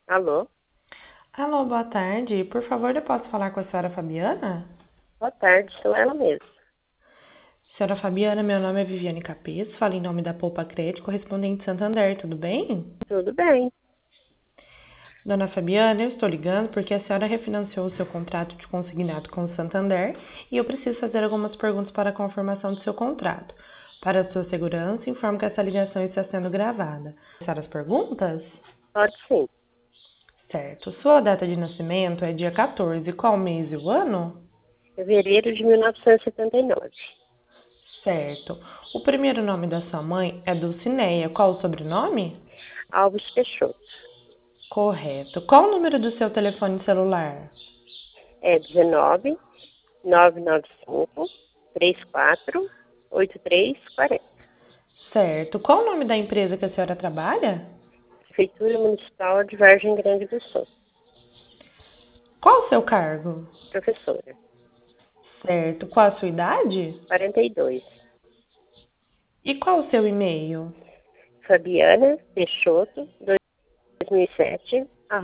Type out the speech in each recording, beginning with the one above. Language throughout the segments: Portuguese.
Alô? Alô, boa tarde. Por favor, eu posso falar com a senhora Fabiana? Boa tarde, sou ela mesma. Senhora Fabiana, meu nome é Viviane Capês, falo em nome da Poupa Crédito, correspondente Santander, tudo bem? Tudo bem? Dona Fabiana, eu estou ligando porque a senhora refinanciou o seu contrato de consignado com o Santander e eu preciso fazer algumas perguntas para a confirmação do seu contrato. Para a sua segurança, informo que essa ligação está sendo gravada. Senhora, as perguntas? Pode sim. Certo. Sua data de nascimento é dia 14. Qual mês e o ano? Fevereiro de 1979. Certo. O primeiro nome da sua mãe é Dulcineia. Qual o sobrenome? Alves Peixoto. Correto. Qual o número do seu telefone celular? É 19 995 34 8340. Certo. Qual o nome da empresa que a senhora trabalha? Prefeitura Municipal de Vargem Grande do Sul. Qual o seu cargo? Professora. Certo. Qual a sua idade? 42. E qual o seu e-mail? Fabiana Peixoto 2007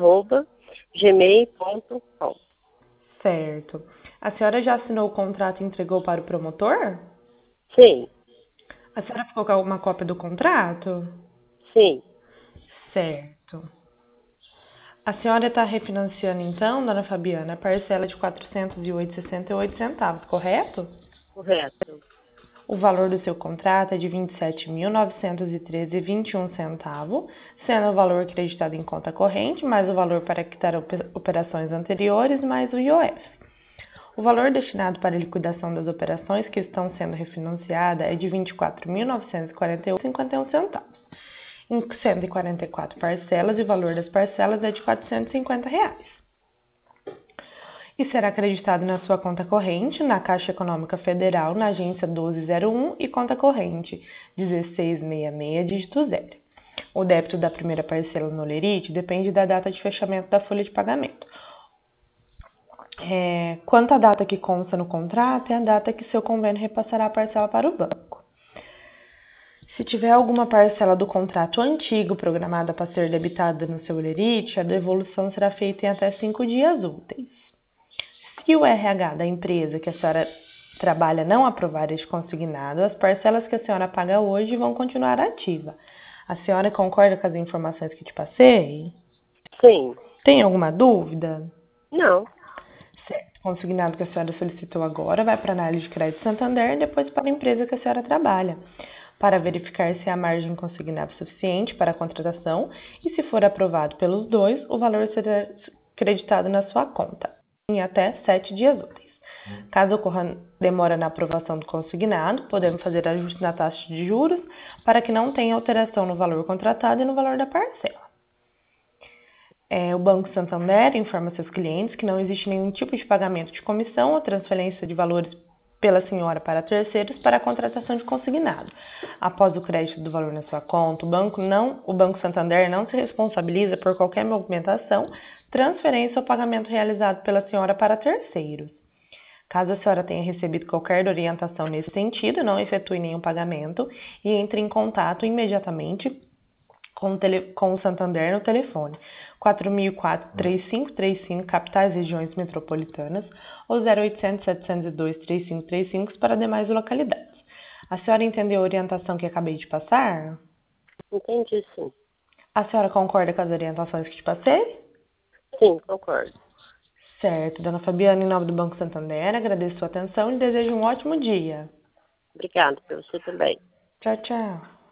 @gmail.com. Certo. A senhora já assinou o contrato e entregou para o promotor? Sim, A senhora ficou com uma cópia do contrato? sim, Certo. A senhora está refinanciando então, dona Fabiana, a parcela de R$ 408,68, correto? correto. O valor do seu contrato é de R$ 27.913,21, sendo o valor acreditado em conta corrente, mais o valor para quitar operações anteriores, mais o IOF. O valor destinado para a liquidação das operações que estão sendo refinanciadas é de R$ 24.948,51, em 144 parcelas, e o valor das parcelas é de R$ 450. E será acreditado na sua conta corrente, na Caixa Econômica Federal, na agência 1201 e conta corrente 1666, dígito 0. O débito da primeira parcela no Lerite depende da data de fechamento da folha de pagamento. Quanto à data que consta no contrato, é a data que seu convênio repassará a parcela para o banco. Se tiver alguma parcela do contrato antigo programada para ser debitada no seu Lerite, a devolução será feita em até 5 dias úteis. Se o RH da empresa que a senhora trabalha não aprovar este consignado, as parcelas que a senhora paga hoje vão continuar ativas. A senhora concorda com as informações que te passei? Sim. Tem alguma dúvida? Não. Certo. O consignado que a senhora solicitou agora vai para a análise de crédito Santander e depois para a empresa que a senhora trabalha, para verificar se há margem consignada suficiente para a contratação e, se for aprovado pelos dois, o valor será creditado na sua conta em até 7 dias úteis. Caso ocorra demora na aprovação do consignado, podemos fazer ajuste na taxa de juros para que não tenha alteração no valor contratado e no valor da parcela. O Banco Santander informa seus clientes que não existe nenhum tipo de pagamento de comissão ou transferência de valores pela senhora para terceiros para a contratação de consignado. Após o crédito do valor na sua conta, o Banco Santander não se responsabiliza por qualquer movimentação, transferência ou pagamento realizado pela senhora para terceiros. Caso a senhora tenha recebido qualquer orientação nesse sentido, não efetue nenhum pagamento e entre em contato imediatamente com o Santander no telefone 4004-3535, capitais e regiões metropolitanas, ou 0800-702-3535 para demais localidades. A senhora entendeu a orientação que acabei de passar? Entendi, sim. A senhora concorda com as orientações que te passei? Sim, concordo. Certo, dona Fabiana, em nome do Banco Santander, agradeço sua atenção e desejo um ótimo dia. Obrigada, para você também. Tchau, tchau.